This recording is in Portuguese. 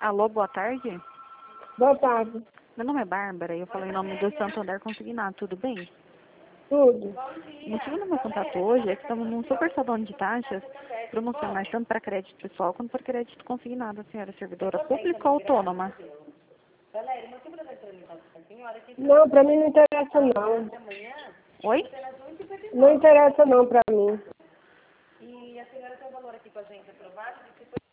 Alô, boa tarde. Boa tarde. Meu nome é Bárbara e eu falei em nome do Santander Consignado, tudo bem? Tudo. O motivo do meu contato hoje é que estamos num super salão de taxas promocionais tanto para crédito pessoal quanto para crédito consignado, a senhora é servidora pública ou autônoma? Não, pra mim não interessa não. Oi? Não interessa não pra mim.